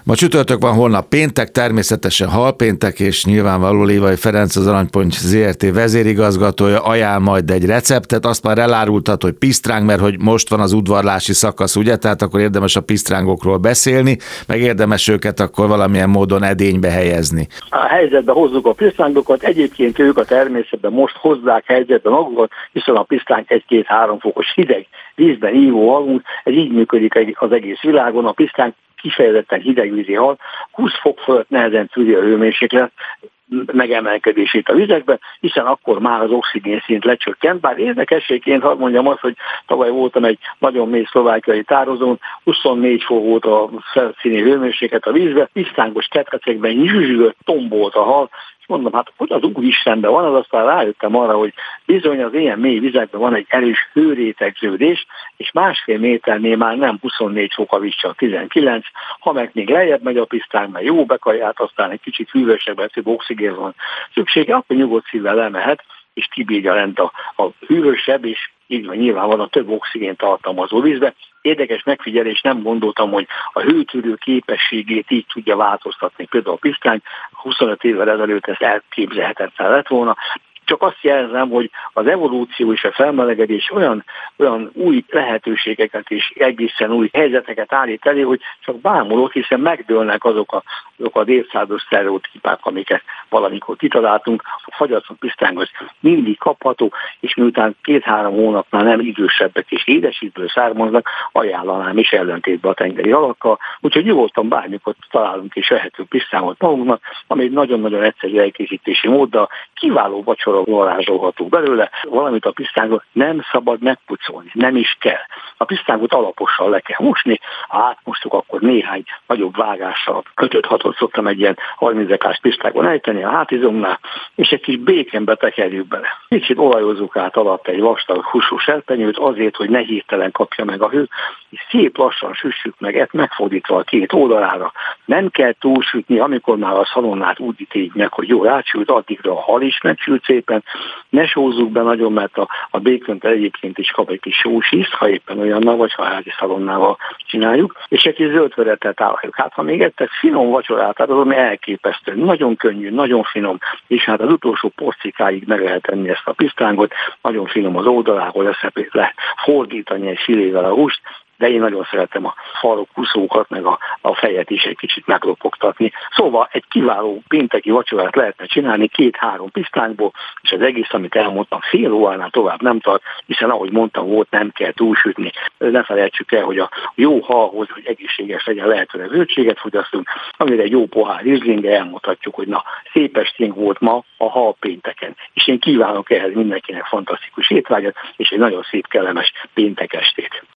Ma csütörtök van, holnap péntek, természetesen halpéntek, és nyilvánvaló Lévai Ferenc, az Aranypont Zrt. Vezérigazgatója ajánl majd egy receptet, azt már elárultat, hogy pisztráng, mert hogy most van az udvarlási szakasz, ugye, tehát akkor érdemes a pisztrángokról beszélni, meg érdemes őket akkor valamilyen módon edénybe helyezni. A helyzetbe hozzuk a pisztrángokat, egyébként ők a természetben most hozzák helyzetbe magukat, hiszen a pisztráng 1-2-3 fokos hideg vízben ívó halunk, ez így működik az egész világon, a pisztráng kifejezetten hidegvízi hal, 20 fok fölött nehezen tűri a hőmérséklet megemelkedését a vizekbe, hiszen akkor már az oxigén szint lecsökkent, bár érdekességként hadd mondjam azt, hogy tavaly voltam egy nagyon mély szlovákiai tározón, 24 fok volt a felszíni hőmérséklet a vízbe, pisztrángos ketrecekben nyüzsgött, tombolt a hal, mondom, hát hogy az Úristenben van, aztán rájöttem arra, hogy bizony az ilyen mély vizekben van egy erős hőrétegződés, és 1,5 méternél már nem 24 fok a víz, csak 19, ha meg még lejjebb megy a pisztráng, mert jó bekaját, aztán egy kicsit hűvösebben, több oxigén van szüksége, akkor nyugodt szívvel lemehet, és kibírja lent a hűvösebb, és így van nyilván a több oxigén tartalmazó vízbe. Érdekes megfigyelés, nem gondoltam, hogy a hőtűrő képességét így tudja változtatni. Például a pisztrány 25 évvel ezelőtt ezt elképzelhetetlen lett volna. Csak azt jelzem, hogy az evolúció és a felmelegedés olyan új lehetőségeket és egészen új helyzeteket állít elé, hogy csak bámulok, hiszen megdőlnek azok az évszázados sztereotípák, amiket valamikor kitaláltunk. A fagyasztott pisztráng az mindig kapható, és miután 2-3 hónapnál nem idősebbek és édesítből származnak, ajánlanám is ellentétben a tengeri halakkal. Úgyhogy nyugodtan bármikor találunk és vehetünk pisztrángot magunknak, ami egy nagyon-nagyon egyszerű elkészítési móddal kiváló vacsora varázsolható belőle, valamit a pisztrángot nem szabad megpucolni, nem is kell. A pisztrángot alaposan le kell mosni, átmostuk, akkor néhány nagyobb vágással 5-6-ot szoktam egy ilyen 30 zekás pisztrángon ejteni a hátizomnál, és egy kis békenbe tekerjük bele. Kicsit olajozzuk át alatt egy vastag húsú serpenyőt azért, hogy ne hirtelen kapja meg a hő, és szép lassan süssük meg, megfordítva a két oldalára. Nem kell túlsütni, amikor már a szalonnát úgy ítéljük meg, hogy jól átsült, addigra a hal is megsült szépen. Ne sózzuk be nagyon, mert a békönt egyébként is kap egy kis sós ízt, ha éppen olyannal, vagy ha házi szalonnával csináljuk, és egy kis zöldveretet álljuk. Hát ha még ettek finom vacsorát, hát az ami elképesztő, nagyon könnyű, nagyon finom, és hát az utolsó porcikáig meg lehet tenni ezt a pisztrángot, nagyon finom az oldaláról, lefordítani egy filével a húst, de én nagyon szeretem a farokúszókat, meg a fejet is egy kicsit meglopogtatni. Szóval egy kiváló pénteki vacsorát lehetne csinálni 2-3 pisztrángból, és az egész, amit elmondtam, fél óránál tovább nem tart, hiszen ahogy mondtam, volt, nem kell túlsütni. Ne felejtsük el, hogy a jó halhoz, hogy egészséges legyen, lehetőleg zöldséget fogyasztunk, amire egy jó pohár rizlinge elmondhatjuk, hogy na, szép esténk volt ma a hal pénteken. És én kívánok ehhez mindenkinek fantasztikus étvágyat, és egy nagyon szép, kellemes péntek estét.